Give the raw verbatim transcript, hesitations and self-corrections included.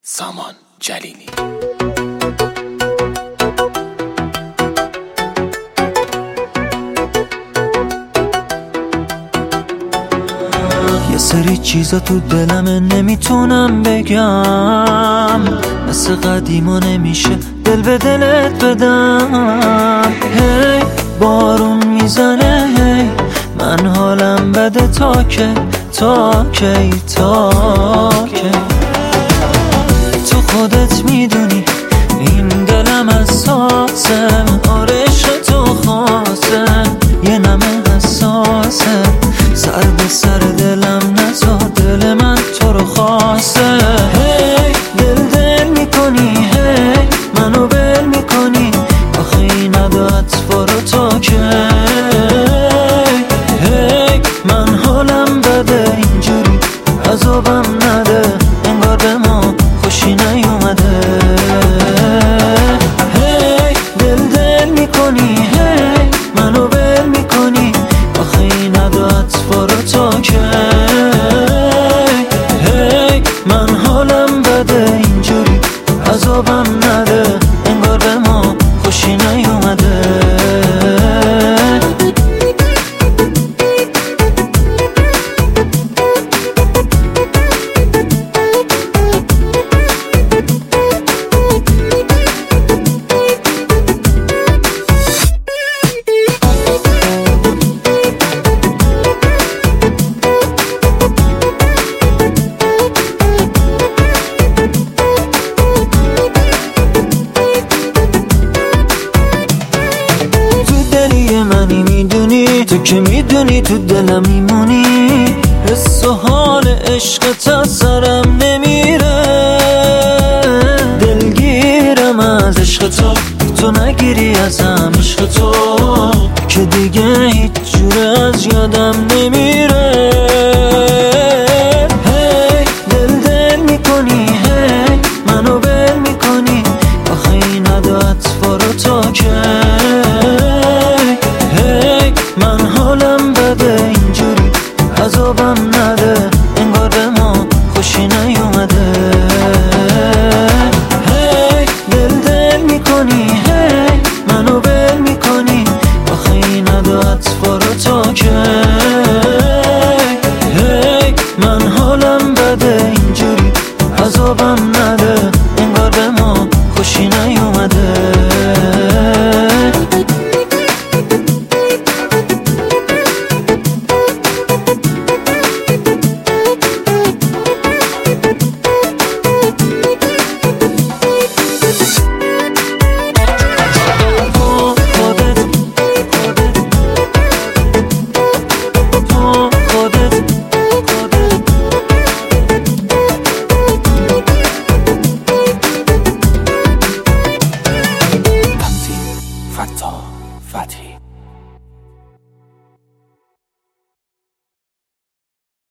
سامان جلیلی. یه سری چیزا تو دلمه نمیتونم بگم، مثل قدیما نمیشه دل به دلت بدم. هی بارون میزنه، هی من حالم بده، تا که تا کی تا کی تو خودت میدونی این دلم حساسه، آره عشق تو خاصه، یه نمه حساسه، سر به سر دلم نزا، دل من تو رو خواسته. هی دل دل میکنی، هی منو بل میکنی، آخه این ادا اطفارو تا که هی من حالم بده، اینجوری عذابم نده، انگار به ما خوشی نیومده. هی دل دل میکنی، هی منو بل میکنی، آخه این ادا اطفارو تا که هی من حالم بده، اینجوری عذابم نده، انگار به ما خوشی نیومده. منی میدونی، تو که میدونی تو دلم میمونی، حس و حال عشقت از سرم نمیره، دلگیرم از عشق تو، تو نگیری ازم عشق تو، که دیگه هیچ جوره از یادم نمیره. هی دل دل میکنی، هی منو بل میکنی، آخه این ادا اطفارو تا که من حالم بده، اینجوری عذابم نده، انگار به ما خوشی نیومده. هی دل دل میکنی، هی منو بل میکنی، آخه این ادا اطفارو تا که هی من حالم بده، اینجوری عذابم نده، انگار به ما خوشی نیومده. فتا فتحی